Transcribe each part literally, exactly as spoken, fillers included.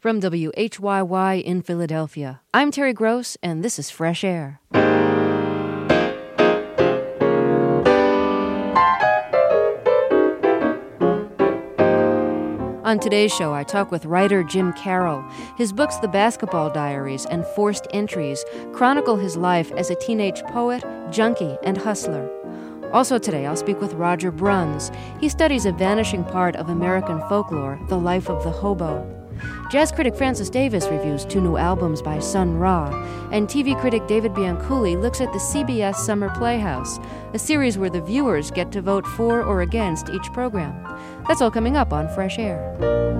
From W H Y Y in Philadelphia, I'm Terry Gross, and this is Fresh Air. On today's show, I talk with writer Jim Carroll. His books, The Basketball Diaries and Forced Entries, chronicle his life as a teenage poet, junkie, and hustler. Also today, I'll speak with Roger Bruns. He studies a vanishing part of American folklore, the life of the hobo. Jazz critic Francis Davis reviews two new albums by Sun Ra, and T V critic David Bianculli looks at the C B S Summer Playhouse, a series where the viewers get to vote for or against each program. That's all coming up on Fresh Air.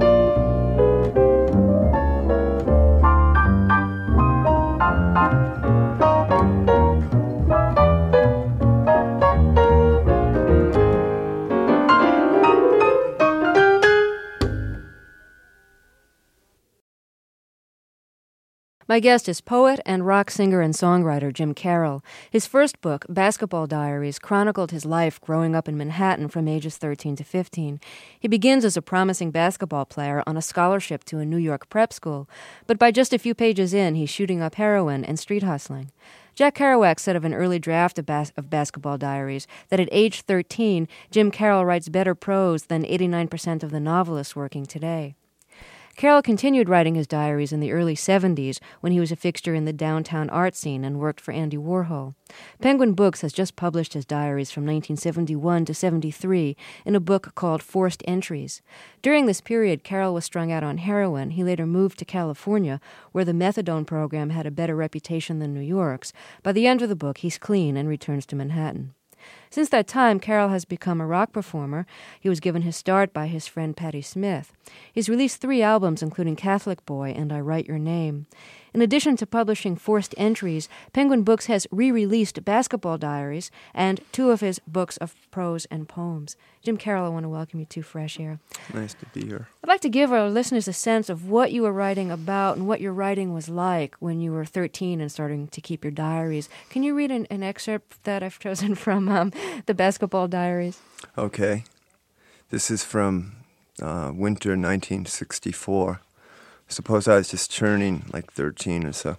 My guest is poet and rock singer and songwriter Jim Carroll. His first book, Basketball Diaries, chronicled his life growing up in Manhattan from ages thirteen to fifteen. He begins as a promising basketball player on a scholarship to a New York prep school, but by just a few pages in, he's shooting up heroin and street hustling. Jack Kerouac said of an early draft of, Bas- of Basketball Diaries that at age thirteen, Jim Carroll writes better prose than eighty-nine percent of the novelists working today. Carroll continued writing his diaries in the early seventies when he was a fixture in the downtown art scene and worked for Andy Warhol. Penguin Books has just published his diaries from nineteen seventy-one to seventy-three in a book called Forced Entries. During this period, Carroll was strung out on heroin. He later moved to California, where the methadone program had a better reputation than New York's. By the end of the book, he's clean and returns to Manhattan. Since that time, Carroll has become a rock performer. He was given his start by his friend Patti Smith. He's released three albums, including Catholic Boy and I Write Your Name. In addition to publishing Forced Entries, Penguin Books has re-released Basketball Diaries and two of his books of prose and poems. Jim Carroll, I want to welcome you to Fresh Air. Nice to be here. I'd like to give our listeners a sense of what you were writing about and what your writing was like when you were thirteen and starting to keep your diaries. Can you read an, an excerpt that I've chosen from um, the Basketball Diaries? Okay. This is from uh, winter nineteen sixty-four. Suppose I was just turning like thirteen or so.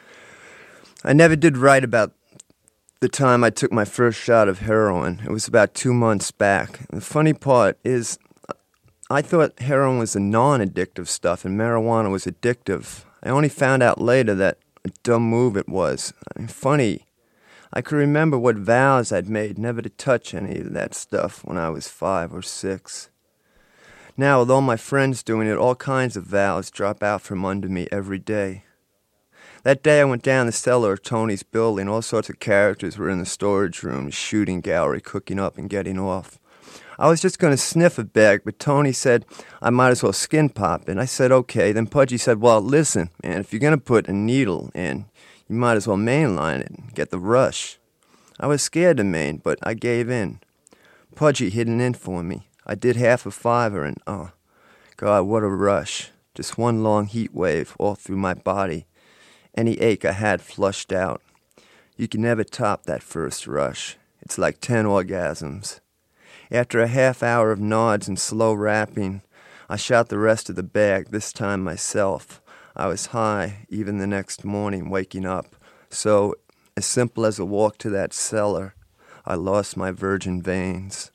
I never did write about the time I took my first shot of heroin. It was about two months back. The funny part is I thought heroin was a non-addictive stuff and marijuana was addictive. I only found out later that a dumb move it was. I mean, funny, I could remember what vows I'd made never to touch any of that stuff when I was five or six. Now, with all my friends doing it, all kinds of vows drop out from under me every day. That day I went down the cellar of Tony's building. All sorts of characters were in the storage room, shooting gallery, cooking up and getting off. I was just going to sniff a bag, but Tony said I might as well skin pop it. I said, okay. Then Pudgy said, well, listen, man, if you're going to put a needle in, you might as well mainline it and get the rush. I was scared to main, but I gave in. Pudgy hit it in for me. I did half a fiver, and oh, God, what a rush. Just one long heat wave all through my body. Any ache I had flushed out. You can never top that first rush. It's like ten orgasms. After a half hour of nods and slow rapping, I shot the rest of the bag, this time myself. I was high, even the next morning, waking up. So, as simple as a walk to that cellar, I lost my virgin veins.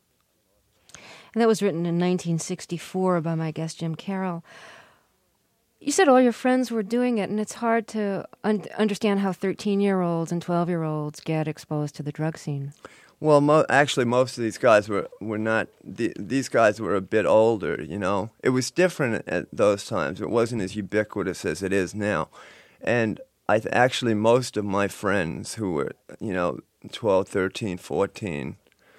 And that was written in nineteen sixty-four by my guest, Jim Carroll. You said all your friends were doing it, and it's hard to un- understand how thirteen-year-olds and twelve-year-olds get exposed to the drug scene. Well, mo- actually, most of these guys were, were not, the, these guys were a bit older, you know. It was different at those times. It wasn't as ubiquitous as it is now. And I th- actually, most of my friends who were, you know, twelve, thirteen, fourteen,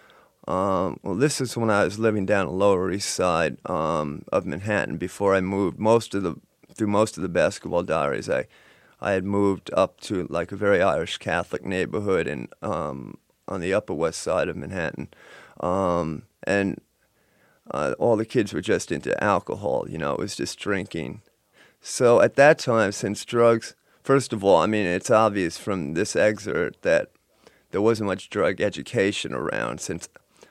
Um, well, this is when I was living down the Lower East Side um, of Manhattan before I moved. Most of the through most of the Basketball Diaries, I I had moved up to like a very Irish Catholic neighborhood and um, on the Upper West Side of Manhattan, um, and uh, all the kids were just into alcohol. You know, it was just drinking. So at that time, since drugs, first of all, I mean, it's obvious from this excerpt that there wasn't much drug education around since.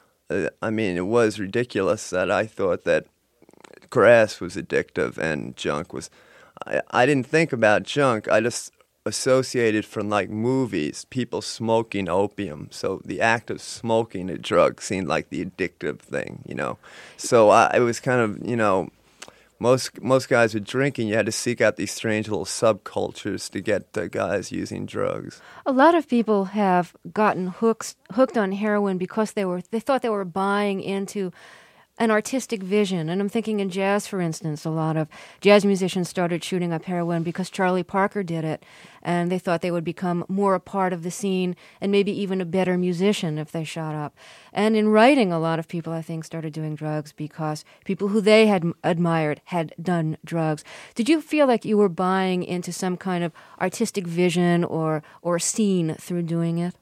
I mean, it was ridiculous that I thought that grass was addictive and junk was. I, I didn't think about junk. I just associated from like movies, people smoking opium. So the act of smoking a drug seemed like the addictive thing, you know. So I, it was kind of, you know, most most guys were drinking. You had to seek out these strange little subcultures to get uh, guys using drugs. A lot of people have gotten hooks, hooked on heroin because they were they thought they were buying into an artistic vision. And I'm thinking in jazz, for instance, a lot of jazz musicians started shooting up heroin because Charlie Parker did it, and they thought they would become more a part of the scene and maybe even a better musician if they shot up. And in writing, a lot of people, I think, started doing drugs because people who they had admired had done drugs. Did you feel like you were buying into some kind of artistic vision or or scene through doing it?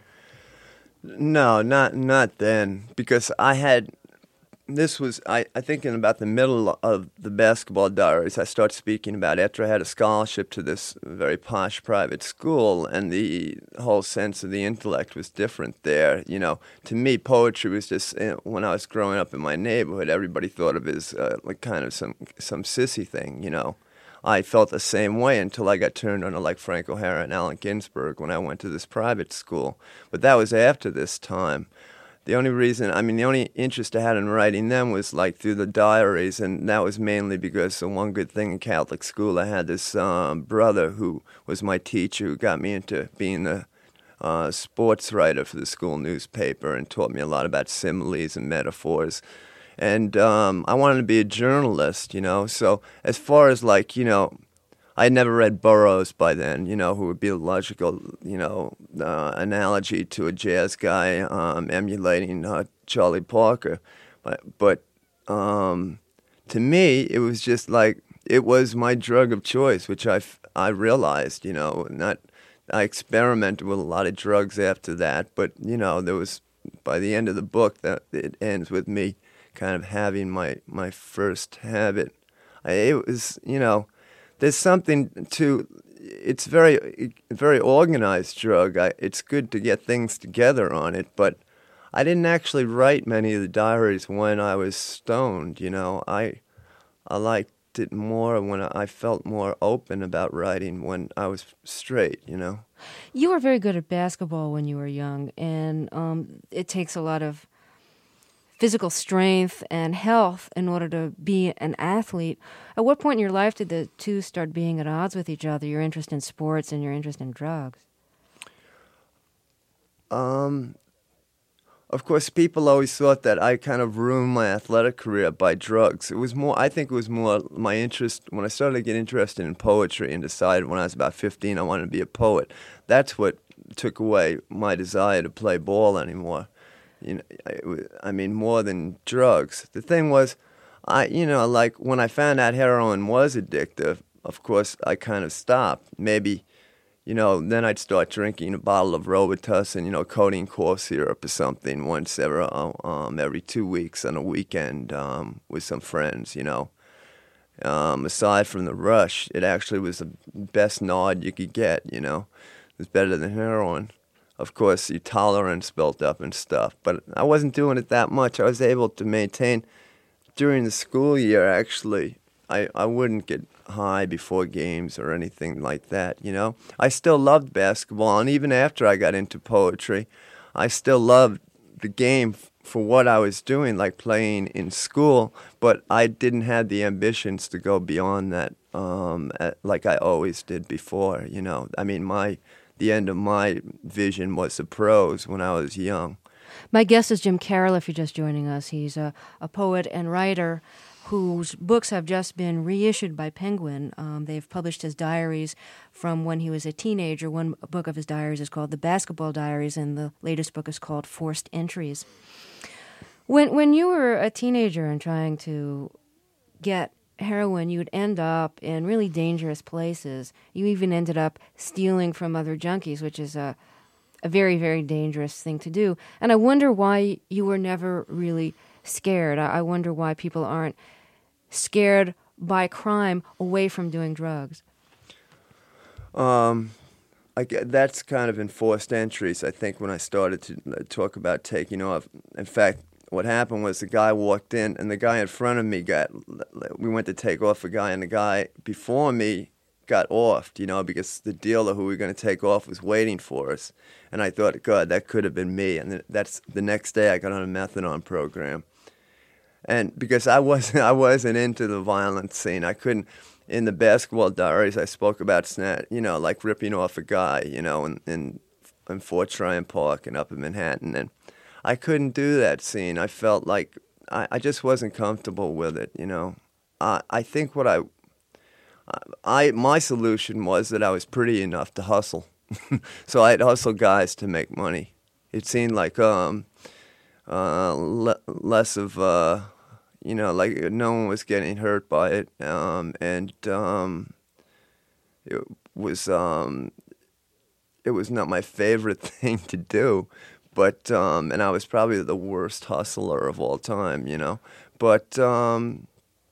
No, not not then, because I had. This was, I, I think, in about the middle of the Basketball Diaries, I started speaking about after I had a scholarship to this very posh private school, and the whole sense of the intellect was different there. You know, to me, poetry was just, you know, when I was growing up in my neighborhood, everybody thought of it as uh, like kind of some some sissy thing, you know. I felt the same way until I got turned on to like Frank O'Hara and Allen Ginsberg when I went to this private school. But that was after this time. The only reason, I mean, the only interest I had in writing them was like through the diaries, and that was mainly because the one good thing in Catholic school, I had this um, brother who was my teacher who got me into being a uh, sports writer for the school newspaper and taught me a lot about similes and metaphors. And um, I wanted to be a journalist, you know, so as far as like, you know, I had never read Burroughs by then, you know, who would be a logical, you know, uh, analogy to a jazz guy um, emulating uh, Charlie Parker. But, but um, to me, it was just like, it was my drug of choice, which I, I realized, you know, not, I experimented with a lot of drugs after that. But, you know, there was, by the end of the book, that it ends with me kind of having my, my first habit. I, it was, you know, there's something to, it's very, very organized drug. I, it's good to get things together on it, but I didn't actually write many of the diaries when I was stoned, you know. I, I liked it more when I felt more open about writing when I was straight, you know. You were very good at basketball when you were young, and um, it takes a lot of physical strength and health in order to be an athlete. At what point in your life did the two start being at odds with each other, your interest in sports and your interest in drugs? Um, of course, people always thought that I kind of ruined my athletic career by drugs. It was more, I think it was more my interest, when I started to get interested in poetry and decided when I was about fifteen I wanted to be a poet. That's what took away my desire to play ball anymore. You know, I, I mean, more than drugs. The thing was, I, you know, like when I found out heroin was addictive, of course, I kind of stopped. Maybe, you know, then I'd start drinking a bottle of Robitussin, you know, codeine cough syrup or something once every, um, every two weeks on a weekend um, with some friends, you know. Um, aside from the rush, it actually was the best nod you could get, you know. It was better than heroin. Of course, your tolerance built up and stuff, but I wasn't doing it that much. I was able to maintain, during the school year, actually, I, I wouldn't get high before games or anything like that, you know. I still loved basketball, and even after I got into poetry, I still loved the game f- for what I was doing, like playing in school, but I didn't have the ambitions to go beyond that um, at, like I always did before, you know. I mean, my... the end of my vision was the pros when I was young. My guest is Jim Carroll, if you're just joining us. He's a, a poet and writer whose books have just been reissued by Penguin. Um, they've published his diaries from when he was a teenager. One book of his diaries is called The Basketball Diaries, and the latest book is called Forced Entries. When, when you were a teenager and trying to get heroin, you'd end up in really dangerous places. You even ended up stealing from other junkies, which is a, a very, very dangerous thing to do. And I wonder why you were never really scared. I, I wonder why people aren't scared by crime away from doing drugs. Um, I get, that's kind of in Forced Entries, I think, when I started to talk about taking off. In fact, what happened was the guy walked in, and the guy in front of me got, we went to take off a guy, and the guy before me got offed, you know, because the dealer who we were going to take off was waiting for us. And I thought, God, that could have been me. And that's the next day I got on a methadone program. And because I wasn't, I wasn't into the violent scene, I couldn't. In the Basketball Diaries, I spoke about, snat, you know, like ripping off a guy, you know, in, in, in Fort Tryon Park and up in Manhattan. And I couldn't do that scene. I felt like I, I just wasn't comfortable with it, you know. I, I think what I, I, my solution was that I was pretty enough to hustle. So I'd hustle guys to make money. It seemed like um, uh, le- less of, uh, you know, like no one was getting hurt by it. Um, and um, it was um, it was not my favorite thing to do. But, um, and I was probably the worst hustler of all time, you know. But um,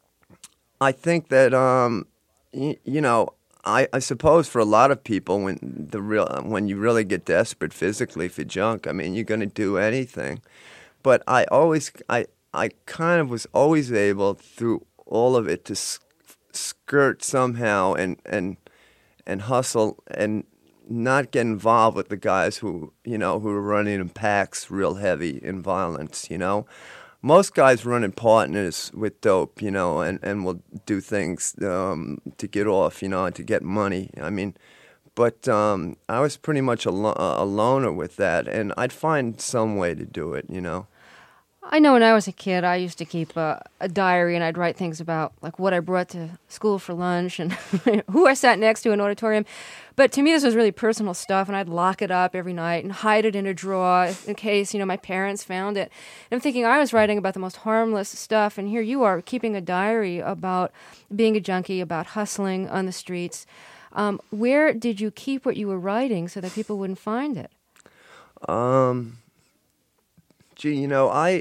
I think that, um, y- you know, I, I suppose for a lot of people, when the real when you really get desperate physically for junk, I mean, you're going to do anything. But I always, I, I kind of was always able through all of it to s- skirt somehow and and and hustle and not get involved with the guys who, you know, who are running in packs real heavy in violence, you know. Most guys run in partners with dope, you know, and, and will do things um, to get off, you know, and to get money. I mean, but um, I was pretty much a, lo- a loner with that, and I'd find some way to do it, you know. I know when I was a kid, I used to keep a, a diary, and I'd write things about like what I brought to school for lunch and who I sat next to in auditorium. But to me, this was really personal stuff, and I'd lock it up every night and hide it in a drawer in case, you know, my parents found it. And I'm thinking I was writing about the most harmless stuff, and here you are keeping a diary about being a junkie, about hustling on the streets. Um, where did you keep what you were writing so that people wouldn't find it? Um, gee, you know, I...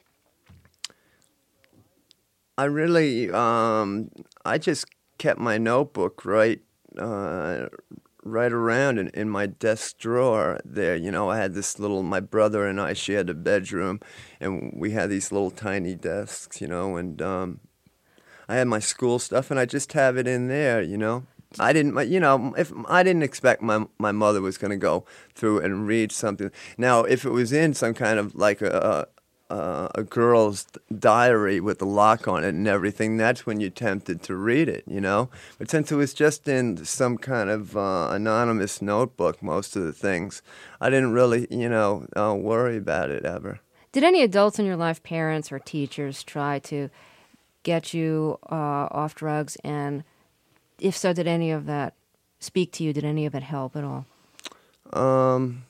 I really, um, I just kept my notebook right, uh, right around in, in my desk drawer there. You know, I had this little, my brother and I shared a bedroom, and we had these little tiny desks, you know, and um, I had my school stuff, and I just have it in there, you know. I didn't, you know, if I didn't expect my my mother was going to go through and read something. Now, if it was in some kind of like a, Uh, a girl's diary with a lock on it and everything, that's when you're tempted to read it, you know? But since it was just in some kind of uh, anonymous notebook, most of the things, I didn't really, you know, uh, worry about it ever. Did any adults in your life, parents or teachers, try to get you uh, off drugs? And if so, did any of that speak to you? Did any of it help at all? Um...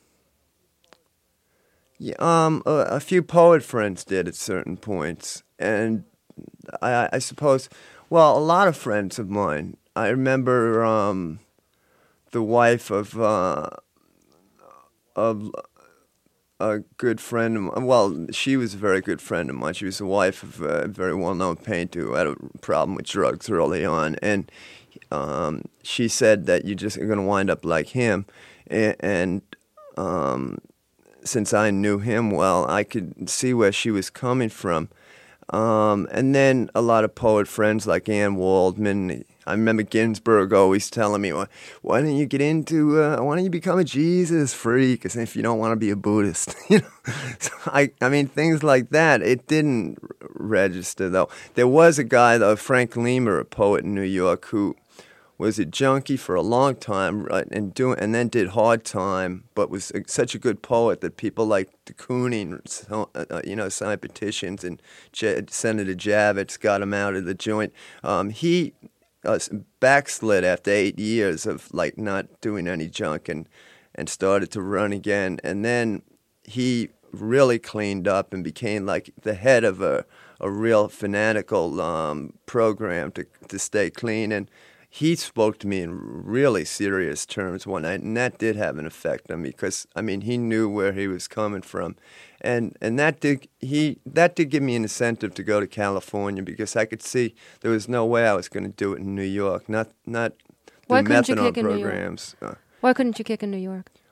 Yeah, um, a, a few poet friends did at certain points, and I, I suppose, well, a lot of friends of mine. I remember um, the wife of uh, of a good friend of mine. Well, she was a very good friend of mine. She was the wife of a very well-known painter who had a problem with drugs early on, and um, she said that you're just going to wind up like him, and. and um, since I knew him well, I could see where she was coming from. Um, and then a lot of poet friends like Anne Waldman. I remember Ginsberg always telling me, well, why don't you get into, uh, why don't you become a Jesus freak as if you don't want to be a Buddhist? you know, so I, I mean, things like that. It didn't register, though. There was a guy, though, Frank Lemur, a poet in New York, who was a junkie for a long time, right, and doing, and then did Hard Time, but was a, such a good poet that people like de Kooning, so, uh, you know, signed petitions, and J- Senator Javits got him out of the joint. Um, he uh, backslid after eight years of like not doing any junk, and and started to run again, and then he really cleaned up and became like the head of a a real fanatical um, program to to stay clean. And he spoke to me in really serious terms one night, and that did have an effect on me because, I mean, he knew where he was coming from. And and that did he that did give me an incentive to go to California because I could see there was no way I was going to do it in New York, not not Why the couldn't you methadone kick in New York? programs. Uh, Why couldn't you kick in New York?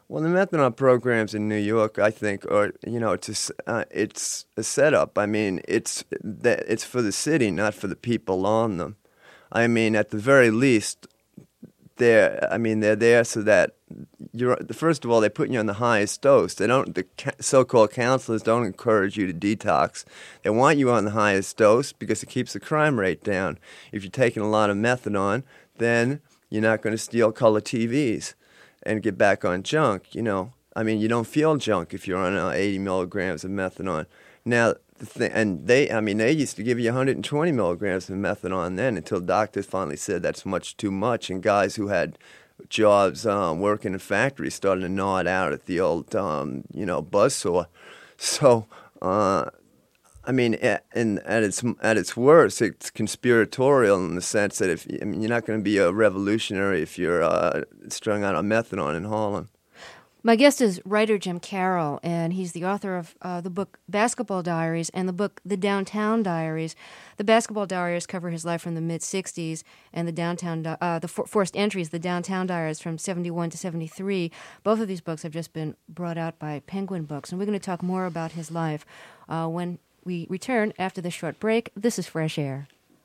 Well, the methadone programs in New York, I think, are, you know, it's a, s- uh, it's a setup. I mean, it's that it's for the city, not for the people on them. I mean, at the very least, they're, I mean, they're there so that you're, first of all, they put you on the highest dose. They don't, the ca- so-called counselors don't encourage you to detox. They want you on the highest dose because it keeps the crime rate down. If you're taking a lot of methadone, then you're not going to steal color T Vs and get back on junk, you know. I mean, you don't feel junk if you're on uh, eighty milligrams of methadone. Now, the thing, and they, I mean, they used to give you one hundred twenty milligrams of methadone then until doctors finally said that's much too much. And guys who had jobs um, working in factories started to gnaw it out at the old, um, you know, buzzsaw. So, uh, I mean, at, and at its at its worst, it's conspiratorial in the sense that if I mean, you're not going to be a revolutionary if you're uh, strung out on methadone in Harlem. My guest is writer Jim Carroll, and he's the author of uh, the book Basketball Diaries and the book The Downtown Diaries. The Basketball Diaries cover his life from the mid-sixties, and the Downtown, Di- uh, the for- Forced Entries, The Downtown Diaries from seventy-one to seventy-three. Both of these books have just been brought out by Penguin Books, and we're going to talk more about his life uh, when we return after this short break. This is Fresh Air.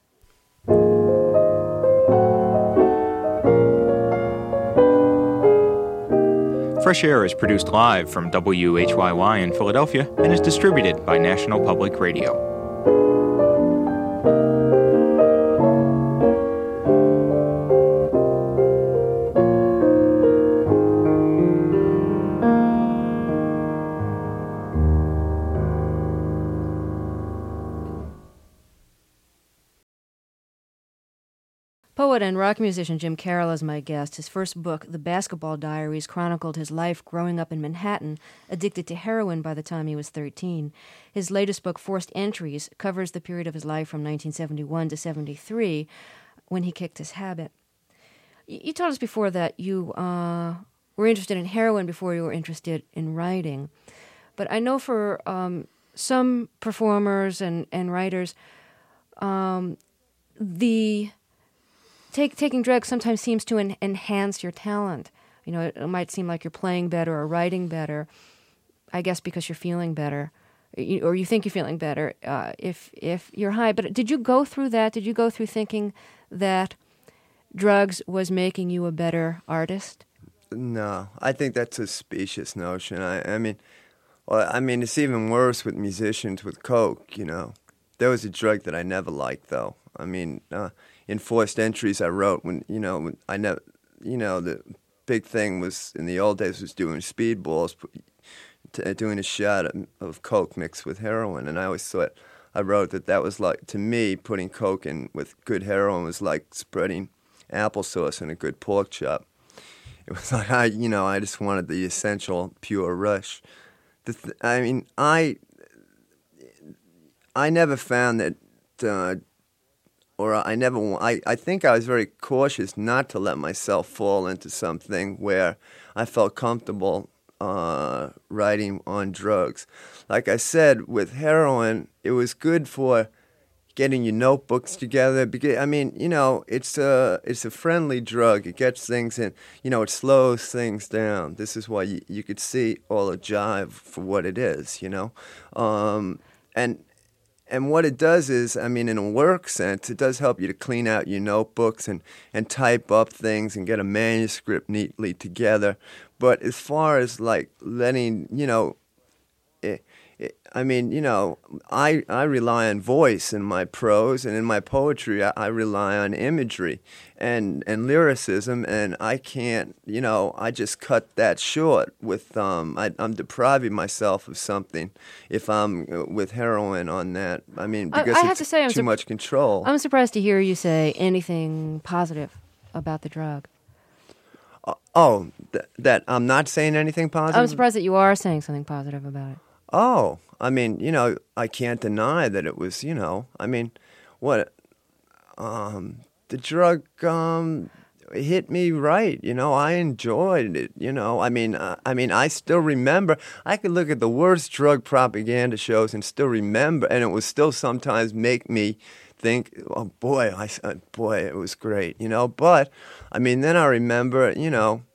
Fresh Air is produced live from W H Y Y in Philadelphia and is distributed by National Public Radio. Poet and rock musician Jim Carroll is my guest. His first book, The Basketball Diaries, chronicled his life growing up in Manhattan, addicted to heroin by the time he was thirteen. His latest book, Forced Entries, covers the period of his life from nineteen seventy-one to seventy-three, when he kicked his habit. You told us before that you uh, were interested in heroin before you were interested in writing. But I know for um, some performers and, and writers, um, the... Take, taking drugs sometimes seems to en- enhance your talent. You know, it, it might seem like you're playing better or writing better, I guess because you're feeling better, you, or you think you're feeling better uh, if if you're high. But did you go through that? Did you go through thinking that drugs was making you a better artist? No, I think that's a specious notion. I, I mean, well, I mean, it's even worse with musicians with coke. You know, there was a drug that I never liked, though. I mean. Uh, In Forced Entries, I wrote when you know when I never, you know, the big thing was in the old days was doing speedballs, t- doing a shot of, of coke mixed with heroin, and I always thought I wrote that that was like to me putting coke in with good heroin was like spreading applesauce in a good pork chop. It was like I, you know, I just wanted the essential pure rush. The th- I mean, I I never found that. Uh, Or I never, I, I think I was very cautious not to let myself fall into something where I felt comfortable uh, writing on drugs. Like I said, with heroin, it was good for getting your notebooks together. Because, I mean, you know, it's a, it's a friendly drug. It gets things in, you know, it slows things down. This is why you, you could see all the jive for what it is, you know. Um, and... And what it does is, I mean, in a work sense, it does help you to clean out your notebooks and, and type up things and get a manuscript neatly together. But as far as, like, letting, you know, it, it, I mean, you know, I, I rely on voice in my prose, and in my poetry, I, I rely on imagery and, and lyricism, and I can't, you know, I just cut that short with, um, I, I'm depriving myself of something if I'm uh, with heroin on that. I mean, because I, I have it's to say, I'm too surp- much control. I'm surprised to hear you say anything positive about the drug. Uh, oh, th- that I'm not saying anything positive? I'm surprised that you are saying something positive about it. Oh, I mean, you know, I can't deny that it was, you know, I mean, what, um, the drug um, hit me right, you know, I enjoyed it, you know, I mean, uh, I mean, I still remember, I could look at the worst drug propaganda shows and still remember, and it would still sometimes make me think, oh boy, I, uh, boy, it was great, you know, but, I mean, then I remember, you know,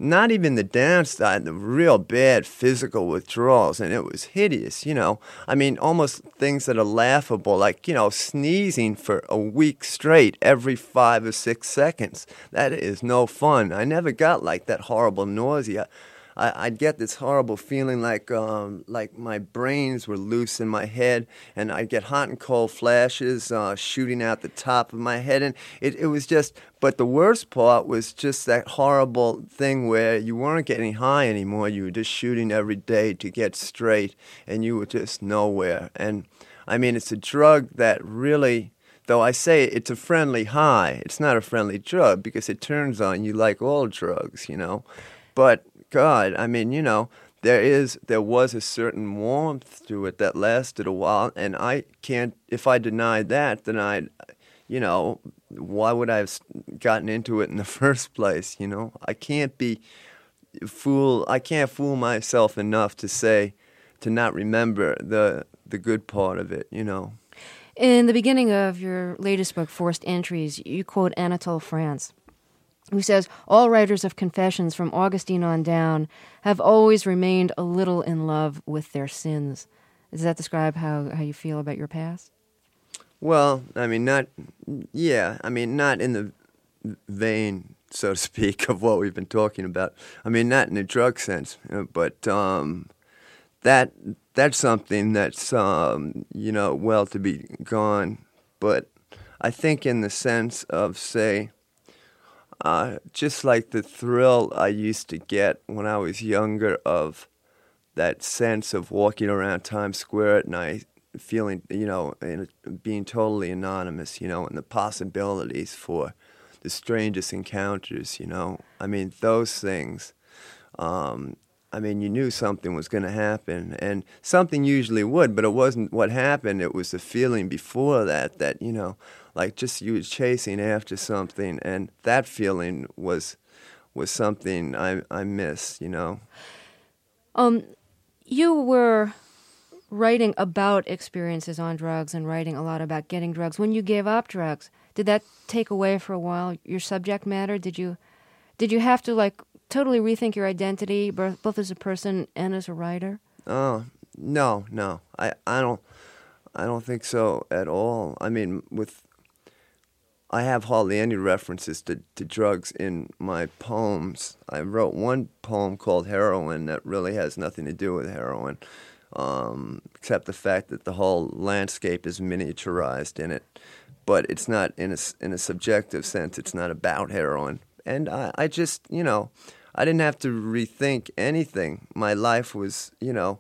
not even the downside, the real bad physical withdrawals, and it was hideous, you know. I mean, almost things that are laughable, like, you know, sneezing for a week straight every five or six seconds. That is no fun. I never got like that horrible nausea. I, I'd get this horrible feeling like um, like my brains were loose in my head, and I'd get hot and cold flashes uh, shooting out the top of my head, and it, it was just, but the worst part was just that horrible thing where you weren't getting high anymore, you were just shooting every day to get straight, and you were just nowhere. And I mean, it's a drug that really, though I say it's a friendly high, it's not a friendly drug because it turns on you like all drugs, you know, but God, I mean, you know, there is, there was a certain warmth to it that lasted a while, and I can't, if I denied that, then I'd, you know, why would I have gotten into it in the first place, you know? I can't be fool, I can't fool myself enough to say, to not remember the the good part of it, you know? In the beginning of your latest book, Forced Entries, you quote Anatole France, who says, all writers of confessions from Augustine on down have always remained a little in love with their sins. Does that describe how, how you feel about your past? Well, I mean, not, yeah, I mean, not in the vein, so to speak, of what we've been talking about. I mean, not in a drug sense, you know, but um, that that's something that's, um, you know, well to be gone. But I think in the sense of, say, Uh, just like the thrill I used to get when I was younger of that sense of walking around Times Square at night, feeling, you know, and being totally anonymous, you know, and the possibilities for the strangest encounters, you know. I mean, those things, um, I mean, you knew something was going to happen, and something usually would, but it wasn't what happened. It was the feeling before that, that, you know, like just you was chasing after something, and that feeling was was something I I miss, you know. Um, you were writing about experiences on drugs and writing a lot about getting drugs. When you gave up drugs, did that take away for a while your subject matter? Did you did you have to like totally rethink your identity, both, both as a person and as a writer? Oh no, no, I I don't I don't think so at all. I mean, with I have hardly any references to, to drugs in my poems. I wrote one poem called Heroin that really has nothing to do with heroin, um, except the fact that the whole landscape is miniaturized in it. But it's not, in a, in a subjective sense, it's not about heroin. And I, I just, you know, I didn't have to rethink anything. My life was, you know,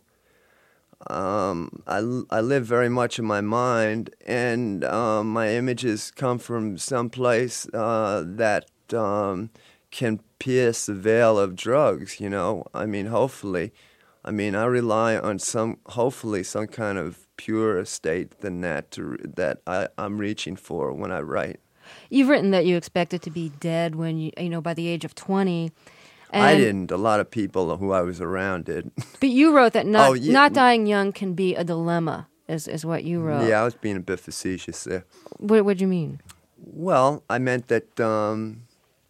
Um, I, I live very much in my mind, and um, my images come from someplace uh, that um, can pierce the veil of drugs, you know. I mean, hopefully. I mean, I rely on some, hopefully, some kind of purer state than that to, that I, I'm reaching for when I write. You've written that you expected to be dead when you, you know, by the age of twenty. And I didn't. A lot of people who I was around did. But you wrote that not oh, yeah. not dying young can be a dilemma, is, is what you wrote. Yeah, I was being a bit facetious there. What what do you mean? Well, I meant that um,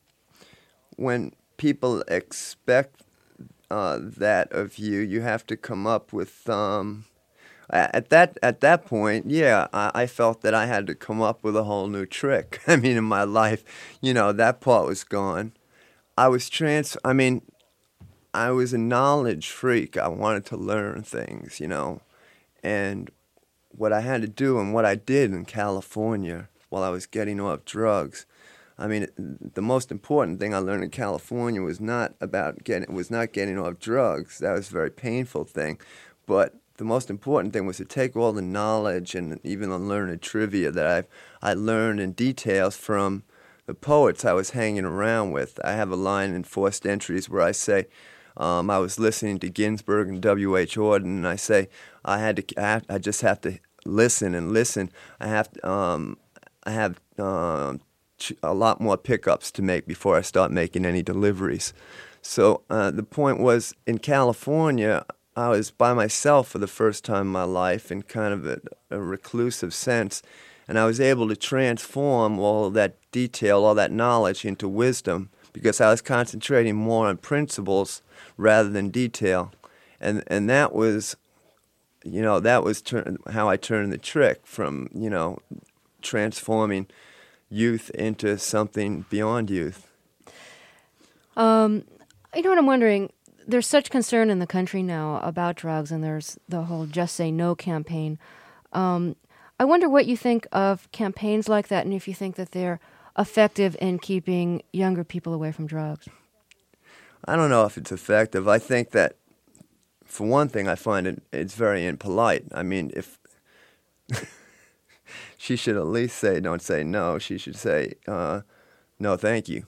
when people expect uh, that of you, you have to come up with. Um, at that at that point, yeah, I, I felt that I had to come up with a whole new trick. I mean, in my life, you know, that part was gone. I was trans. I mean, I was a knowledge freak. I wanted to learn things, you know, and what I had to do and what I did in California while I was getting off drugs. I mean, the most important thing I learned in California was not about getting was not getting off drugs. That was a very painful thing, but the most important thing was to take all the knowledge and even the learned trivia that I I learned in details from the poets I was hanging around with. I have a line in Forced Entries where I say, um, I was listening to Ginsberg and W H Auden, and I say, I had to, I, have, I just have to listen and listen. I have, to, um, I have um, a lot more pickups to make before I start making any deliveries. So uh, the point was, in California, I was by myself for the first time in my life in kind of a, a reclusive sense. And I was able to transform all of that detail, all that knowledge into wisdom because I was concentrating more on principles rather than detail. And and that was, you know, that was turn, how I turned the trick from, you know, transforming youth into something beyond youth. Um, you know what I'm wondering? There's such concern in the country now about drugs, and there's the whole Just Say No campaign. Um, I wonder what you think of campaigns like that, and if you think that they're effective in keeping younger people away from drugs. I don't know if it's effective. I think that, for one thing, I find it it's very impolite. I mean, if she should at least say, don't say no. She should say, uh, no, thank you.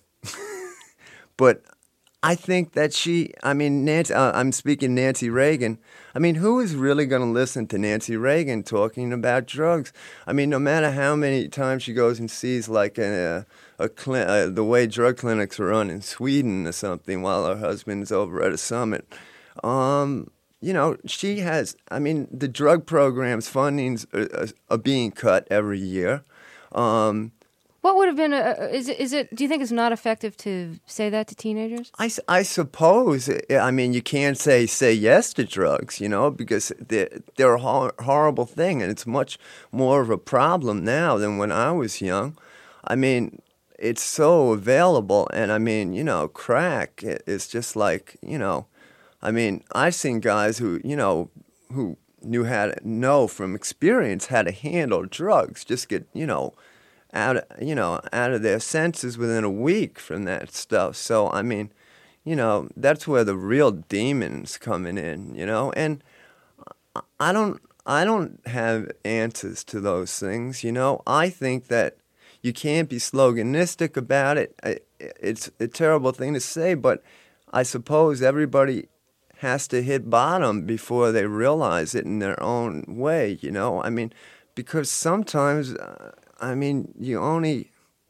But I think that she, I mean, Nancy, uh, I'm speaking Nancy Reagan. I mean, who is really going to listen to Nancy Reagan talking about drugs? I mean, no matter how many times she goes and sees like a, a, a uh, the way drug clinics are run in Sweden or something while her husband's over at a summit, um, you know, she has, I mean, the drug programs, fundings are, are being cut every year. Um, What would have been a, is it, is it, do you think it's not effective to say that to teenagers? I, I suppose, I mean, you can't say say yes to drugs, you know, because they're, they're a hor- horrible thing, and it's much more of a problem now than when I was young. I mean, it's so available, and I mean, you know, crack is just like, you know, I mean, I've seen guys who, you know, who knew how to know from experience how to handle drugs, just get, you know, out of, you know, out of their senses within a week from that stuff. So, I mean, you know, that's where the real demons coming in, you know, and I don't, I don't have answers to those things, you know. I think that you can't be sloganistic about it. It's a terrible thing to say, but I suppose everybody has to hit bottom before they realize it in their own way, you know. I mean, because sometimes, uh, I mean, you only,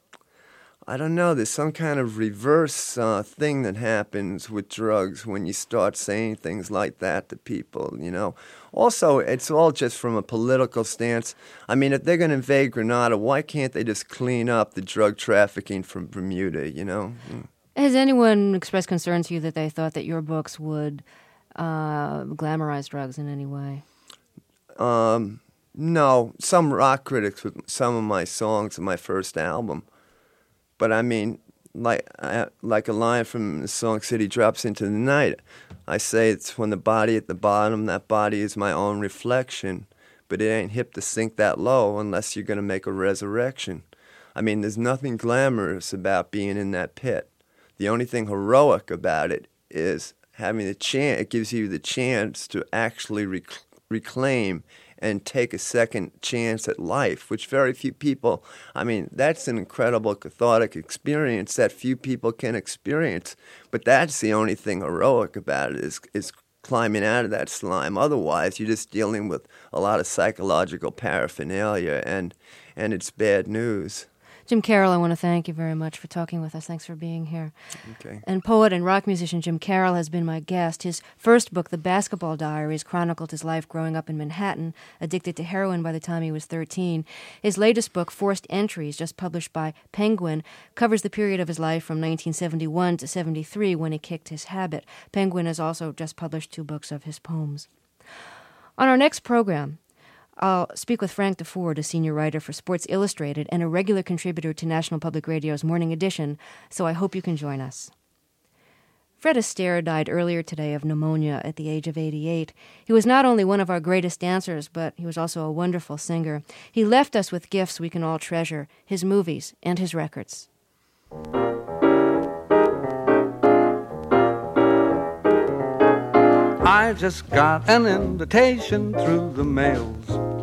I don't know, there's some kind of reverse uh, thing that happens with drugs when you start saying things like that to people, you know. Also, it's all just from a political stance. I mean, if they're going to invade Grenada, why can't they just clean up the drug trafficking from Bermuda, you know? Mm. Has anyone expressed concern to you that they thought that your books would uh, glamorize drugs in any way? Um, no. Some rock critics with some of my songs in my first album. But I mean, like I, like a line from the song City Drops Into the Night, I say it's when the body at the bottom, that body is my own reflection. But it ain't hip to sink that low unless you're going to make a resurrection. I mean, there's nothing glamorous about being in that pit. The only thing heroic about it is having the chance, it gives you the chance to actually rec- reclaim and take a second chance at life, which very few people, I mean, that's an incredible cathartic experience that few people can experience. But that's the only thing heroic about it is, is climbing out of that slime. Otherwise, you're just dealing with a lot of psychological paraphernalia, and and it's bad news. Jim Carroll, I want to thank you very much for talking with us. Thanks for being here. Okay. And poet and rock musician Jim Carroll has been my guest. His first book, The Basketball Diaries, chronicled his life growing up in Manhattan, addicted to heroin by the time he was thirteen. His latest book, Forced Entries, just published by Penguin, covers the period of his life from nineteen seventy-one to seventy-three when he kicked his habit. Penguin has also just published two books of his poems. On our next program, I'll speak with Frank DeFord, a senior writer for Sports Illustrated and a regular contributor to National Public Radio's Morning Edition, so I hope you can join us. Fred Astaire died earlier today of pneumonia at the age of eighty-eight. He was not only one of our greatest dancers, but he was also a wonderful singer. He left us with gifts we can all treasure, his movies and his records. I just got an invitation through the mails.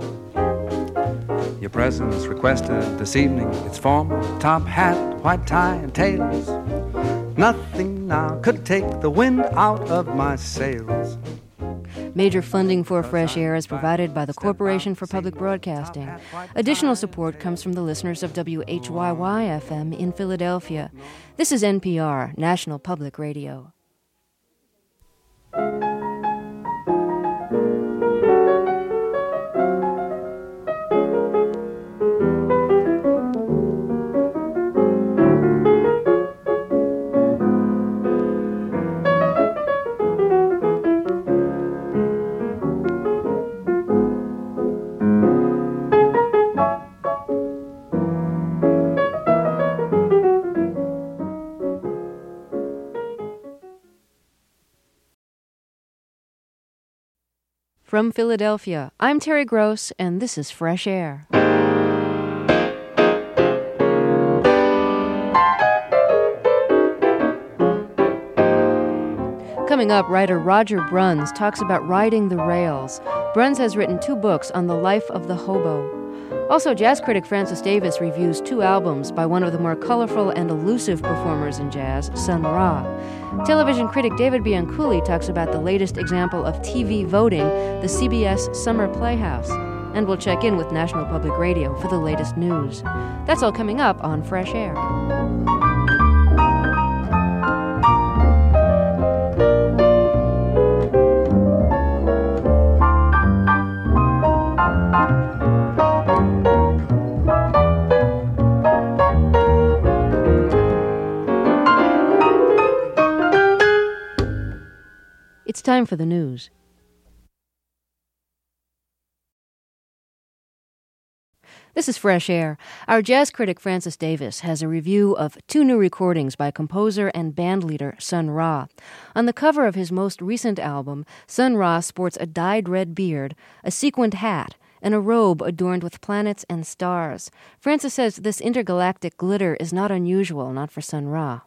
Your presence requested this evening. It's formal, top hat, white tie, and tails. Nothing now could take the wind out of my sails. Major funding for Fresh Air is provided by the Corporation for Public Broadcasting. Additional support comes from the listeners of W H Y Y F M in Philadelphia. This is N P R, National Public Radio. From Philadelphia, I'm Terry Gross, and this is Fresh Air. Coming up, writer Roger Bruns talks about riding the rails. Bruns has written two books on the life of the hobo. Also, jazz critic Francis Davis reviews two albums by one of the more colorful and elusive performers in jazz, Sun Ra. Television critic David Bianculli talks about the latest example of T V voting, the C B S Summer Playhouse. And we'll check in with National Public Radio for the latest news. That's all coming up on Fresh Air. It's time for the news. This is Fresh Air. Our jazz critic Francis Davis has a review of two new recordings by composer and bandleader Sun Ra. On the cover of his most recent album, Sun Ra sports a dyed red beard, a sequined hat, and a robe adorned with planets and stars. Francis says this intergalactic glitter is not unusual, not for Sun Ra.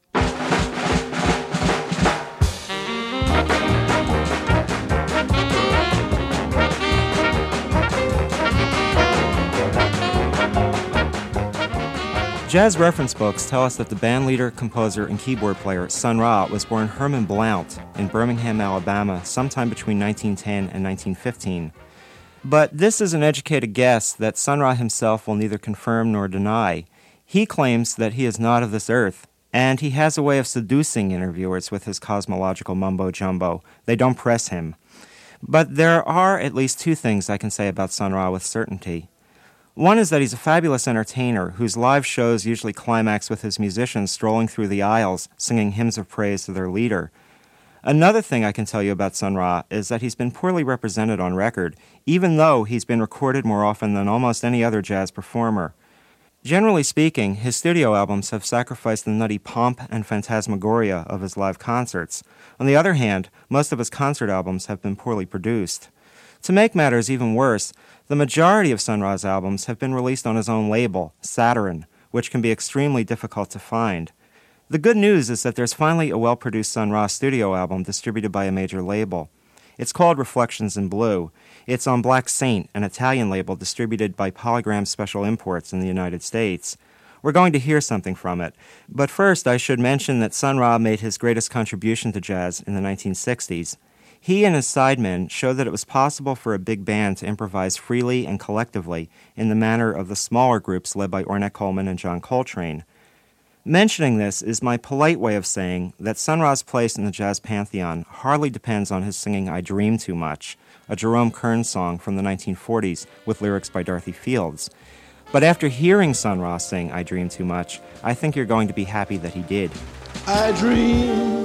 Jazz reference books tell us that the bandleader, composer, and keyboard player Sun Ra was born Herman Blount in Birmingham, Alabama, sometime between nineteen ten and nineteen fifteen. But this is an educated guess that Sun Ra himself will neither confirm nor deny. He claims that he is not of this earth, and he has a way of seducing interviewers with his cosmological mumbo-jumbo. They don't press him. But there are at least two things I can say about Sun Ra with certainty. One is that he's a fabulous entertainer whose live shows usually climax with his musicians strolling through the aisles, singing hymns of praise to their leader. Another thing I can tell you about Sun Ra is that he's been poorly represented on record, even though he's been recorded more often than almost any other jazz performer. Generally speaking, his studio albums have sacrificed the nutty pomp and phantasmagoria of his live concerts. On the other hand, most of his concert albums have been poorly produced. To make matters even worse, the majority of Sun Ra's albums have been released on his own label, Saturn, which can be extremely difficult to find. The good news is that there's finally a well-produced Sun Ra studio album distributed by a major label. It's called Reflections in Blue. It's on Black Saint, an Italian label distributed by Polygram Special Imports in the United States. We're going to hear something from it. But first, I should mention that Sun Ra made his greatest contribution to jazz in the nineteen sixties. He and his sidemen showed that it was possible for a big band to improvise freely and collectively in the manner of the smaller groups led by Ornette Coleman and John Coltrane. Mentioning this is my polite way of saying that Sun Ra's place in the jazz pantheon hardly depends on his singing I Dream Too Much, a Jerome Kern song from the nineteen forties with lyrics by Dorothy Fields. But after hearing Sun Ra sing I Dream Too Much, I think you're going to be happy that he did. I dream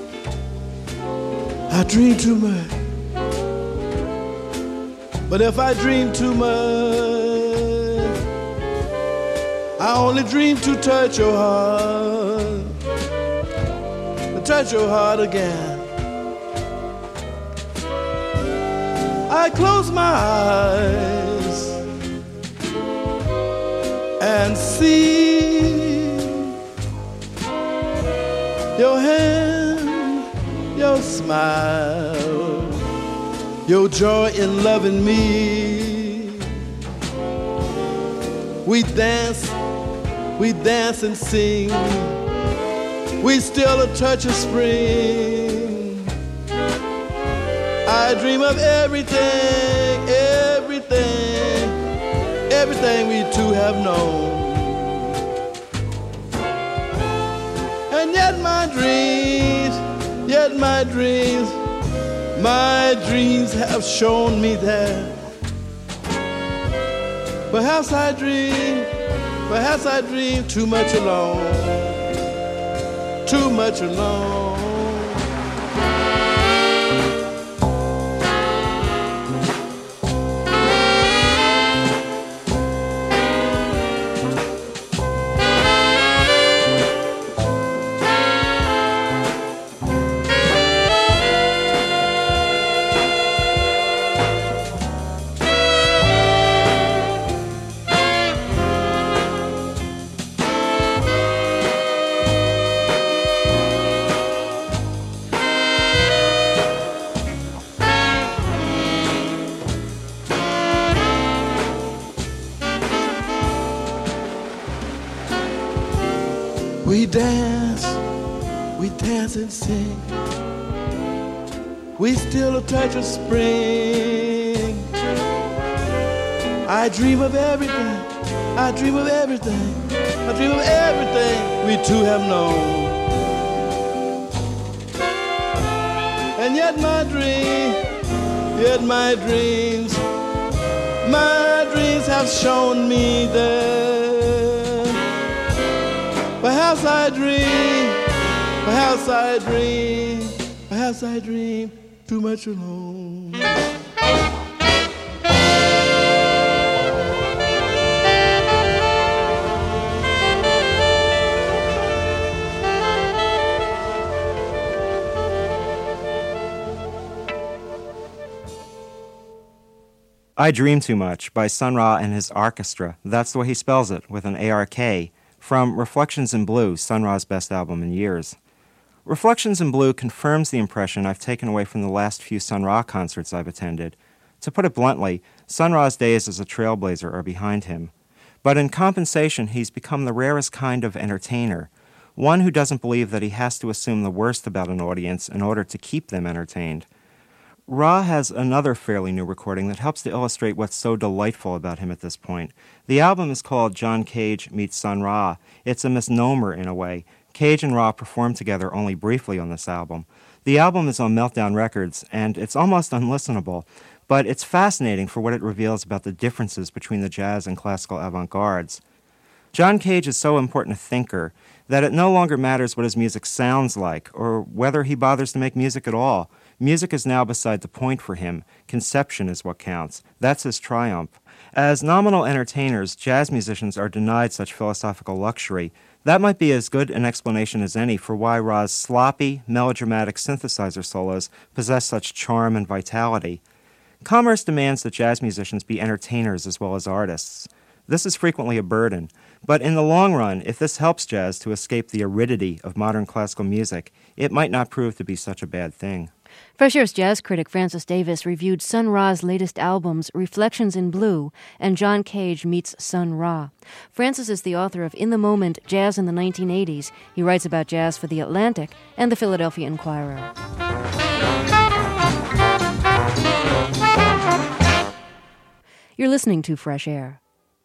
I dream too much, but if I dream too much, I only dream to touch your heart, to touch your heart again. I close my eyes and see your hand, your smile, your joy in loving me. We dance, we dance and sing. We still a touch of spring. I dream of everything, everything, everything we two have known. And yet my dreams, yet my dreams, my dreams have shown me that perhaps I dream, perhaps I dream too much alone, too much alone. dance, we dance and sing. We still a touch of spring. I dream of everything, I dream of everything, I dream of everything we two have known. And yet my dream, yet my dreams, my dreams have shown me that perhaps I dream, perhaps I dream, perhaps I dream too much alone. I Dream Too Much by Sun Ra and his orchestra. That's the way he spells it, with an A R K, from Reflections in Blue, Sun Ra's best album in years. Reflections in Blue confirms the impression I've taken away from the last few Sun Ra concerts I've attended. To put it bluntly, Sun Ra's days as a trailblazer are behind him. But in compensation, he's become the rarest kind of entertainer, one who doesn't believe that he has to assume the worst about an audience in order to keep them entertained. Ra has another fairly new recording that helps to illustrate what's so delightful about him at this point. The album is called John Cage Meets Sun Ra. It's a misnomer in a way. Cage and Ra performed together only briefly on this album. The album is on Meltdown Records, and it's almost unlistenable, but it's fascinating for what it reveals about the differences between the jazz and classical avant-gardes. John Cage is so important a thinker that it no longer matters what his music sounds like or whether he bothers to make music at all. Music is now beside the point for him. Conception is what counts. That's his triumph. As nominal entertainers, jazz musicians are denied such philosophical luxury. That might be as good an explanation as any for why Ra's sloppy, melodramatic synthesizer solos possess such charm and vitality. Commerce demands that jazz musicians be entertainers as well as artists. This is frequently a burden, but in the long run, if this helps jazz to escape the aridity of modern classical music, it might not prove to be such a bad thing. Fresh Air's jazz critic Francis Davis reviewed Sun Ra's latest albums, Reflections in Blue and John Cage Meets Sun Ra. Francis is the author of In the Moment, Jazz in the nineteen eighties. He writes about jazz for The Atlantic and the Philadelphia Inquirer. You're listening to Fresh Air.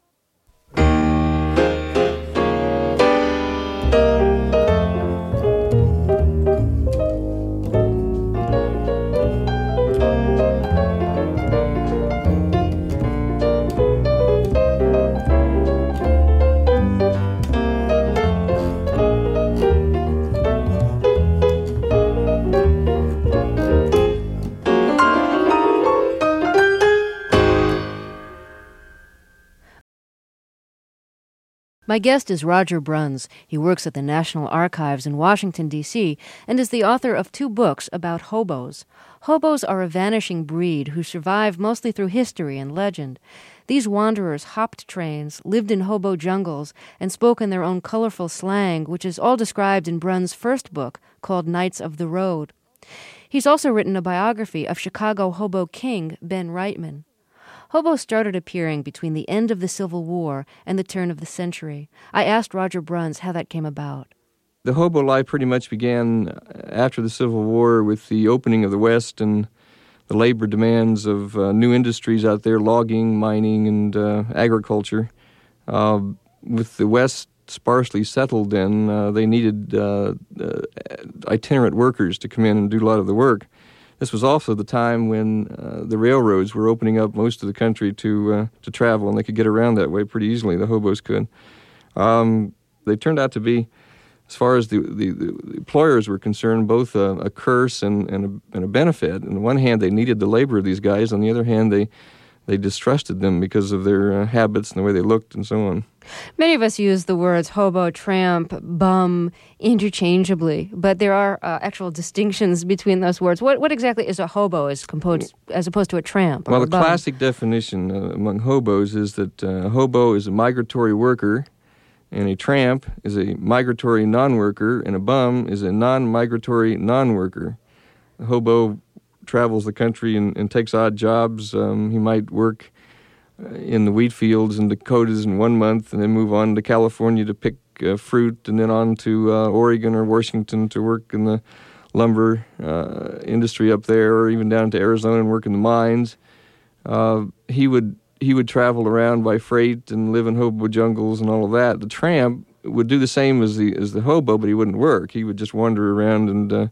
My guest is Roger Bruns. He works at the National Archives in Washington, D C, and is the author of two books about hobos. Hobos are a vanishing breed who survive mostly through history and legend. These wanderers hopped trains, lived in hobo jungles, and spoke in their own colorful slang, which is all described in Bruns' first book, called Knights of the Road. He's also written a biography of Chicago hobo king Ben Reitman. Hobos started appearing between the end of the Civil War and the turn of the century. I asked Roger Bruns how that came about. The hobo life pretty much began after the Civil War with the opening of the West and the labor demands of uh, new industries out there, logging, mining, and uh, agriculture. Uh, with the West sparsely settled then, uh, they needed uh, uh, itinerant workers to come in and do a lot of the work. This was also the time when uh, the railroads were opening up most of the country to uh, to travel, and they could get around that way pretty easily. The hobos could. Um, they turned out to be, as far as the, the, the employers were concerned, both a, a curse and, and, a, and a benefit. On the one hand, they needed the labor of these guys. On the other hand, they they distrusted them because of their uh, habits and the way they looked and so on. Many of us use the words hobo, tramp, bum interchangeably, but there are uh, actual distinctions between those words. What what exactly is a hobo as composed as opposed to a tramp? Or well, a the bum? classic definition uh, among hobos is that uh, a hobo is a migratory worker, and a tramp is a migratory non-worker, and a bum is a non-migratory non-worker. A hobo travels the country and, and takes odd jobs. Um, he might work in the wheat fields in Dakotas in one month and then move on to California to pick uh, fruit, and then on to uh, Oregon or Washington to work in the lumber uh, industry up there, or even down to Arizona and work in the mines. Uh, he would he would travel around by freight and live in hobo jungles and all of that. The tramp would do the same as the as the hobo, but he wouldn't work. He would just wander around, and uh,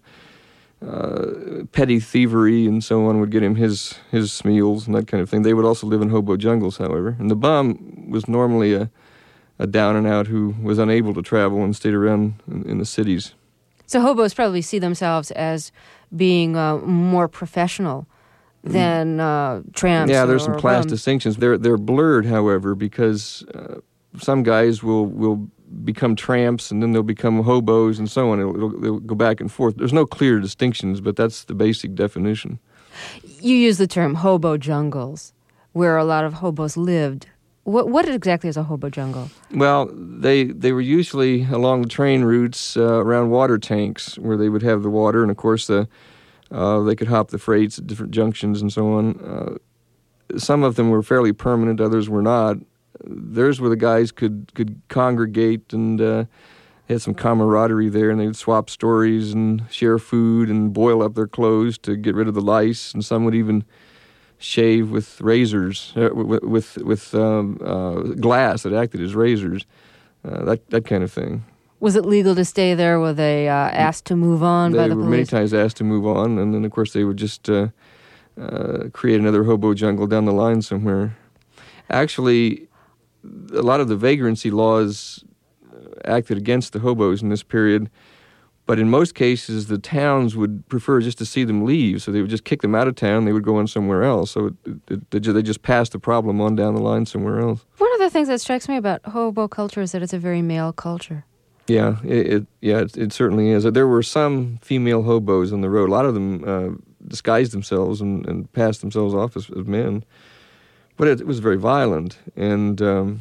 uh, petty thievery and so on would get him his his meals and that kind of thing. They would also live in hobo jungles, however. And the bum was normally a a down and out who was unable to travel and stayed around in, in the cities. So hobos probably see themselves as being uh, more professional than uh, tramps. Yeah, there's some class bums. distinctions. They're they're blurred, however, because uh, some guys will will become tramps and then they'll become hobos and so on. It'll, it'll, it'll go back and forth. There's no clear distinctions, but that's the basic definition. You use the term hobo jungles, where a lot of hobos lived. What what exactly is a hobo jungle? Well, they they were usually along the train routes uh, around water tanks where they would have the water, and of course the uh, they could hop the freights at different junctions and so on. Uh, some of them were fairly permanent, others were not. There's where the guys could could congregate and uh, had some camaraderie there, and they'd swap stories and share food and boil up their clothes to get rid of the lice, and some would even shave with razors, uh, with with, with um, uh, glass that acted as razors, uh, that that kind of thing. Was it legal to stay there? Were they uh, asked to move on they by the were police? many times asked to move on, and then of course they would just uh, uh, create another hobo jungle down the line somewhere. Actually, a lot of the vagrancy laws acted against the hobos in this period. But in most cases, the towns would prefer just to see them leave, so they would just kick them out of town. They would go on somewhere else. So it, it, they just passed the problem on down the line somewhere else. One of the things that strikes me about hobo culture is that it's a very male culture. Yeah, it, it yeah it, it certainly is. There were some female hobos on the road. A lot of them uh, disguised themselves and, and passed themselves off as, as men. But it, it was very violent, and um,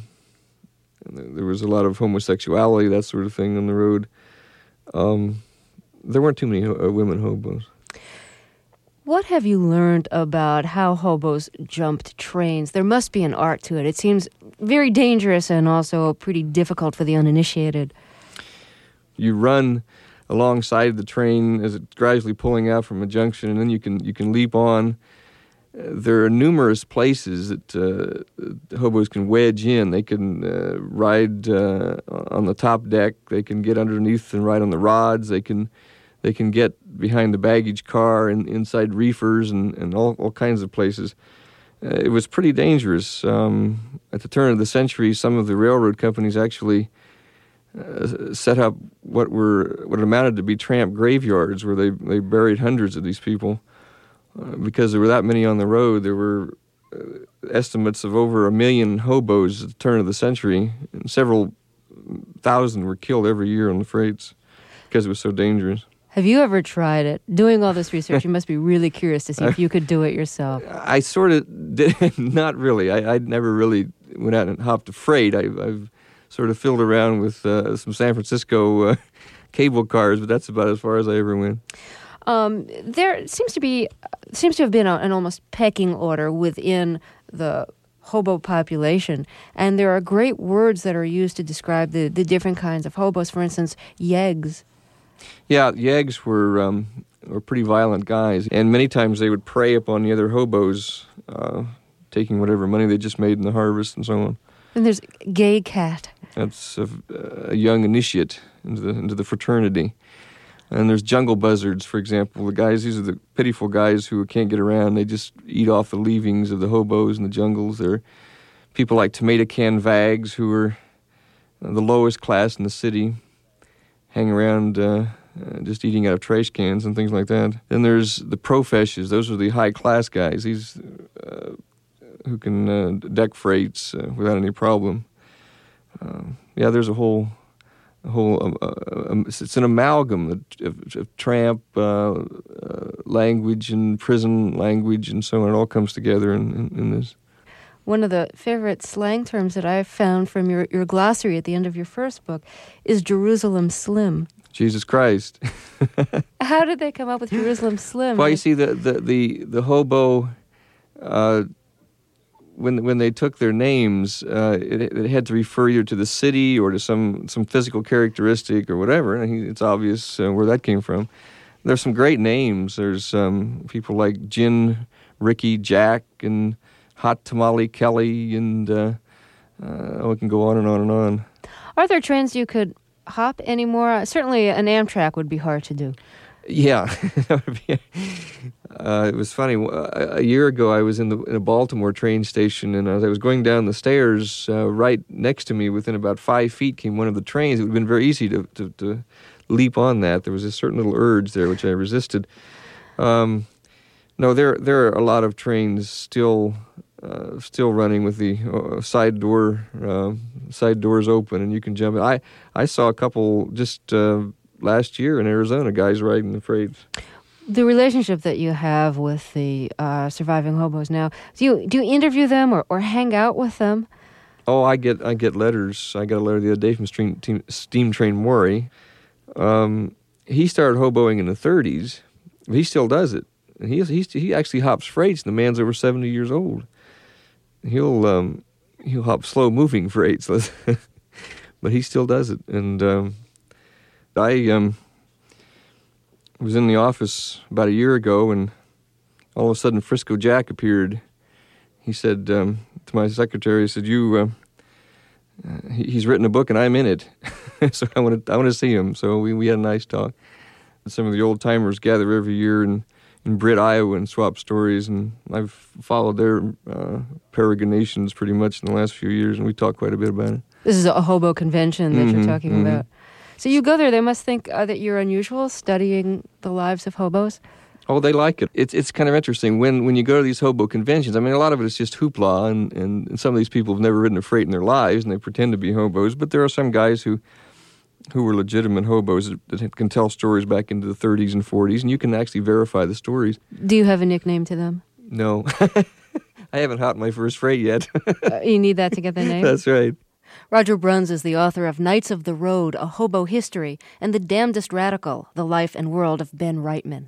there was a lot of homosexuality, that sort of thing on the road. Um, there weren't too many uh, women hobos. What have you learned about how hobos jumped trains? There must be an art to it. It seems very dangerous and also pretty difficult for the uninitiated. You run alongside the train as it's gradually pulling out from a junction, and then you can you can leap on. Uh, there are numerous places that uh, hobos can wedge in. They can uh, ride uh, on the top deck. They can get underneath and ride on the rods. They can they can get behind the baggage car and inside reefers and, and all, all kinds of places. Uh, it was pretty dangerous. Um, at the turn of the century, some of the railroad companies actually uh, set up what were what amounted to be tramp graveyards, where they, they buried hundreds of these people. Uh, because there were that many on the road, there were uh, estimates of over a million hobos at the turn of the century, and several thousand were killed every year on the freights because it was so dangerous. Have you ever tried it? Doing all this research, you must be really curious to see if you could do it yourself. I sort of did, not really. I, I never really went out and hopped a freight. I, I've sort of filled around with uh, some San Francisco uh, cable cars, but that's about as far as I ever went. Um, there seems to be seems to have been a, an almost pecking order within the hobo population, and there are great words that are used to describe the, the different kinds of hobos. For instance, yeggs. Yeah, yeggs were um, were pretty violent guys, and many times they would prey upon the other hobos, uh, taking whatever money they just made in the harvest and so on. And there's gay cat. That's a, a young initiate into the into the fraternity. And there's jungle buzzards, for example. The guys, these are the pitiful guys who can't get around. They just eat off the leavings of the hobos in the jungles. There are people like tomato can vags, who are the lowest class in the city, hang around uh, uh, just eating out of trash cans and things like that. Then there's the profeshes. Those are the high-class guys. These uh, who can uh, deck freights uh, without any problem. Uh, yeah, there's a whole... A whole, um, uh, um, it's an amalgam of, of, of tramp uh, uh, language and prison language and so on. It all comes together in, in, in this. One of the favorite slang terms that I've found from your, your glossary at the end of your first book is Jerusalem Slim. Jesus Christ. How did they come up with Jerusalem Slim? Well, you see, the, the, the, the hobo uh, when when they took their names, uh, it, it had to refer either to the city or to some, some physical characteristic or whatever. And he, it's obvious uh, where that came from. There's some great names. There's um, people like Gin, Ricky, Jack, and Hot Tamale Kelly, and uh, uh, oh, it can go on and on and on. Are there trains you could hop anymore? Certainly an Amtrak would be hard to do. Yeah. uh, it was funny. A, a year ago, I was in, the, in a Baltimore train station, and as I was going down the stairs, uh, right next to me, within about five feet, came one of the trains. It would have been very easy to, to, to leap on that. There was a certain little urge there, which I resisted. Um, no, there there are a lot of trains still uh, still running with the uh, side door uh, side doors open, and you can jump in. I, I saw a couple just... Uh, last year in Arizona, guys riding the freights. The relationship that you have with the uh, surviving hobos now, do you do you interview them or, or hang out with them? Oh, I get I get letters. I got a letter the other day from Steam, team, steam Train Maury. Um, he started hoboing in the thirties. He still does it. And he he's, he actually hops freights, and the man's over seventy years old. He'll um, he'll hop slow moving freights, but he still does it. And um, I um, was in the office about a year ago, and all of a sudden Frisco Jack appeared. He said um, to my secretary, he said, "You, uh, uh, he, he's written a book, and I'm in it, so I want to I want to see him." So we, we had a nice talk. Some of the old timers gather every year in, in Britt, Iowa, and swap stories, and I've followed their uh, peregrinations pretty much in the last few years, and we talk quite a bit about it. This is a hobo convention that mm-hmm, you're talking mm-hmm. about. So you go there, they must think uh, that you're unusual, studying the lives of hobos? Oh, they like it. It's it's kind of interesting. When when you go to these hobo conventions, I mean, a lot of it is just hoopla, and, and, and some of these people have never ridden a freight in their lives, and they pretend to be hobos, but there are some guys who who were legitimate hobos that, that can tell stories back into the thirties and forties, and you can actually verify the stories. Do you have a nickname to them? No. I haven't hopped my first freight yet. uh, you need that to get the name? That's right. Roger Bruns is the author of Knights of the Road, A Hobo History, and The Damnedest Radical, The Life and World of Ben Reitman.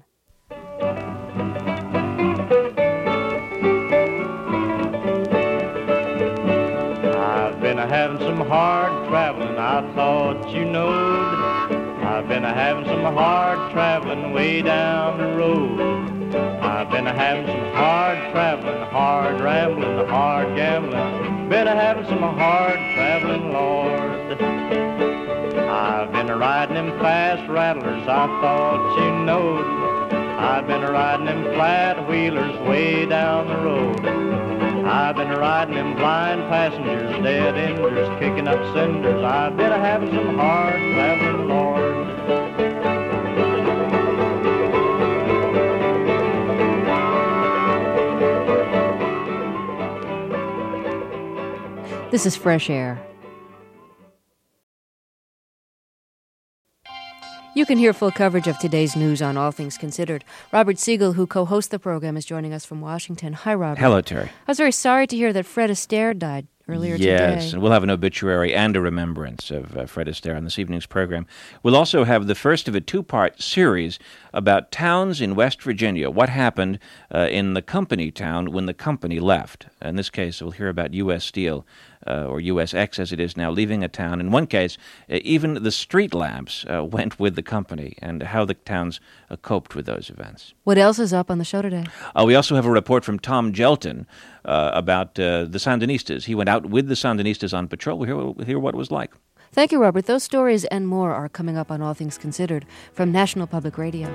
I've been a-having some hard traveling, I thought you knowed. I've been a-having some hard traveling way down the road. I've been a-having some hard traveling, hard rambling, hard gambling. Been a-having some hard traveling, Lord. I've been a-riding them fast rattlers, I thought you knowed. I've been a-riding them flat wheelers way down the road. I've been a-riding them blind passengers, dead enders, kicking up cinders. I've been a-having some hard traveling, Lord. This is Fresh Air. You can hear full coverage of today's news on All Things Considered. Robert Siegel, who co-hosts the program, is joining us from Washington. Hi, Robert. Hello, Terry. I was very sorry to hear that Fred Astaire died earlier yes, today. Yes, and we'll have an obituary and a remembrance of uh, Fred Astaire on this evening's program. We'll also have the first of a two-part series about towns in West Virginia, what happened uh, in the company town when the company left. In this case, we'll hear about U S Steel, uh, or U S X as it is now, leaving a town. In one case, uh, even the street lamps uh, went with the company, and how the towns uh, coped with those events. What else is up on the show today? Uh, we also have a report from Tom Gelton uh, about uh, the Sandinistas. He went out with the Sandinistas on patrol. We'll hear, we'll hear what it was like. Thank you, Robert. Those stories and more are coming up on All Things Considered from National Public Radio.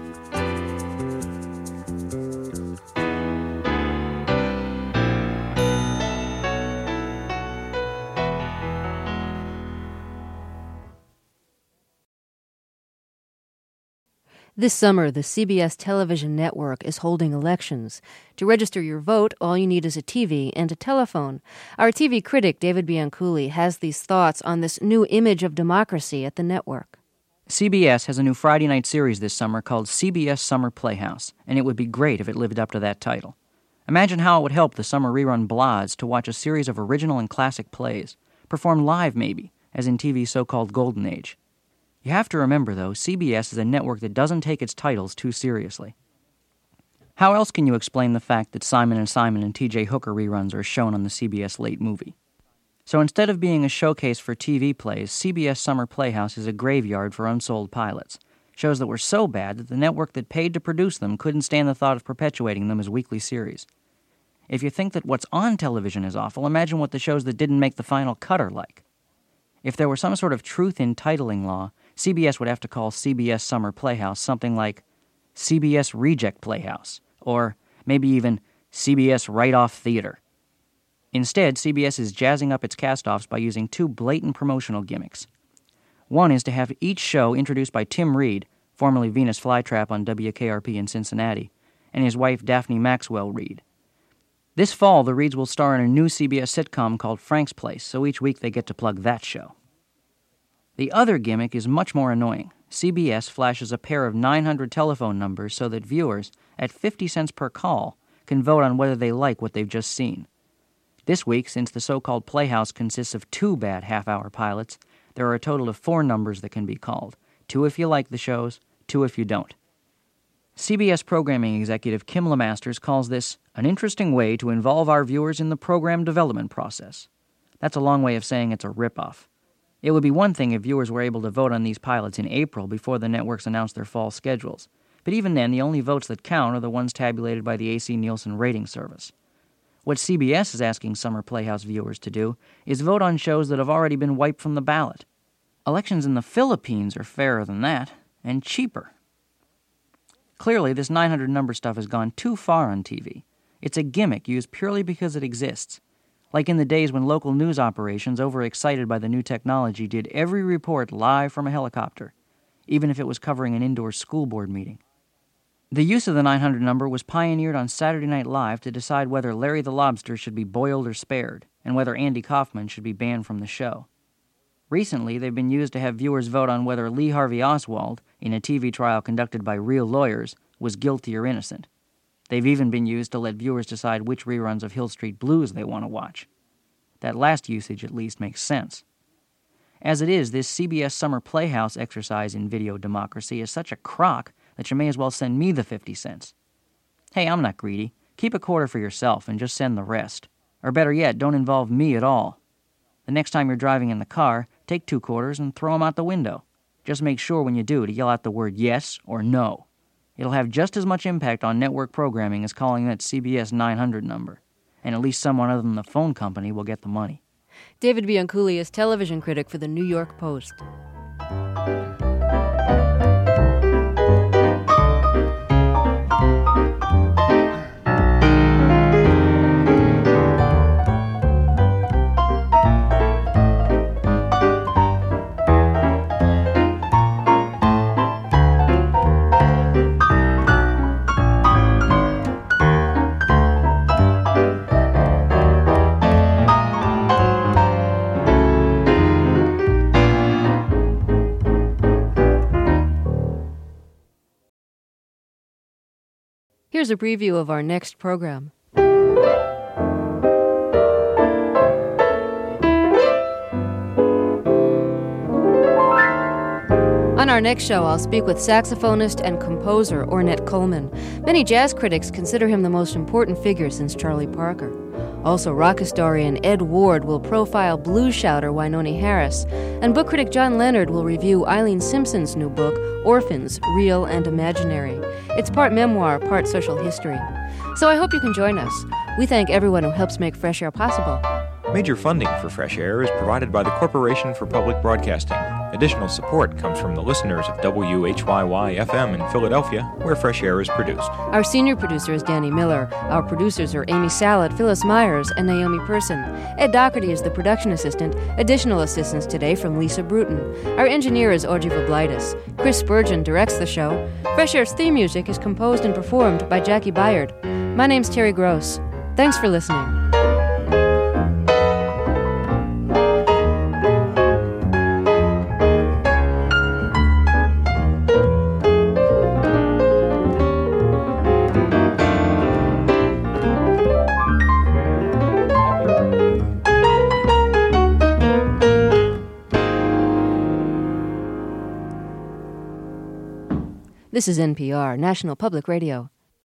This summer, the C B S television network is holding elections. To register your vote, all you need is a T V and a telephone. Our T V critic, David Bianculli, has these thoughts on this new image of democracy at the network. C B S has a new Friday night series this summer called C B S Summer Playhouse, and it would be great if it lived up to that title. Imagine how it would help the summer rerun Blahs to watch a series of original and classic plays, performed live maybe, as in T V's so-called golden age. You have to remember, though, C B S is a network that doesn't take its titles too seriously. How else can you explain the fact that Simon and Simon and T J Hooker reruns are shown on the C B S Late Movie? So instead of being a showcase for T V plays, C B S Summer Playhouse is a graveyard for unsold pilots. Shows that were so bad that the network that paid to produce them couldn't stand the thought of perpetuating them as weekly series. If you think that what's on television is awful, imagine what the shows that didn't make the final cut are like. If there were some sort of truth in titling law, C B S would have to call C B S Summer Playhouse something like C B S Reject Playhouse, or maybe even C B S Write-Off Theater. Instead, C B S is jazzing up its cast-offs by using two blatant promotional gimmicks. One is to have each show introduced by Tim Reed, formerly Venus Flytrap on W K R P in Cincinnati, and his wife Daphne Maxwell Reed. This fall, the Reeds will star in a new C B S sitcom called Frank's Place, so each week they get to plug that show. The other gimmick is much more annoying. C B S flashes a pair of nine hundred telephone numbers so that viewers, at fifty cents per call, can vote on whether they like what they've just seen. This week, since the so-called Playhouse consists of two bad half-hour pilots, there are a total of four numbers that can be called. Two if you like the shows, two if you don't. C B S programming executive Kim LeMasters calls this an interesting way to involve our viewers in the program development process. That's a long way of saying it's a ripoff. It would be one thing if viewers were able to vote on these pilots in April before the networks announced their fall schedules. But even then, the only votes that count are the ones tabulated by the A C Nielsen rating service. What C B S is asking Summer Playhouse viewers to do is vote on shows that have already been wiped from the ballot. Elections in the Philippines are fairer than that, and cheaper. Clearly, this nine hundred number stuff has gone too far on T V. It's a gimmick used purely because it exists. Like in the days when local news operations, overexcited by the new technology, did every report live from a helicopter, even if it was covering an indoor school board meeting. The use of the nine hundred number was pioneered on Saturday Night Live to decide whether Larry the Lobster should be boiled or spared, and whether Andy Kaufman should be banned from the show. Recently, they've been used to have viewers vote on whether Lee Harvey Oswald, in a T V trial conducted by real lawyers, was guilty or innocent. They've even been used to let viewers decide which reruns of Hill Street Blues they want to watch. That last usage at least makes sense. As it is, this C B S Summer Playhouse exercise in video democracy is such a crock that you may as well send me the fifty cents. Hey, I'm not greedy. Keep a quarter for yourself and just send the rest. Or better yet, don't involve me at all. The next time you're driving in the car, take two quarters and throw them out the window. Just make sure when you do to yell out the word yes or no. It'll have just as much impact on network programming as calling that C B S nine hundred number. And at least someone other than the phone company will get the money. David Bianculli is television critic for the New York Post. Here's a preview of our next program. On our next show, I'll speak with saxophonist and composer Ornette Coleman. Many jazz critics consider him the most important figure since Charlie Parker. Also, rock historian Ed Ward will profile blues shouter Wynonie Harris, and book critic John Leonard will review Eileen Simpson's new book, Orphans, Real and Imaginary. It's part memoir, part social history. So I hope you can join us. We thank everyone who helps make Fresh Air possible. Major funding for Fresh Air is provided by the Corporation for Public Broadcasting. Additional support comes from the listeners of W H Y Y F M in Philadelphia, where Fresh Air is produced. Our senior producer is Danny Miller. Our producers are Amy Salad, Phyllis Myers, and Naomi Person. Ed Doherty is the production assistant. Additional assistance today from Lisa Bruton. Our engineer is Audrey Vablaitis. Chris Spurgeon directs the show. Fresh Air's theme music is composed and performed by Jackie Byard. My name's Terry Gross. Thanks for listening. This is N P R, National Public Radio.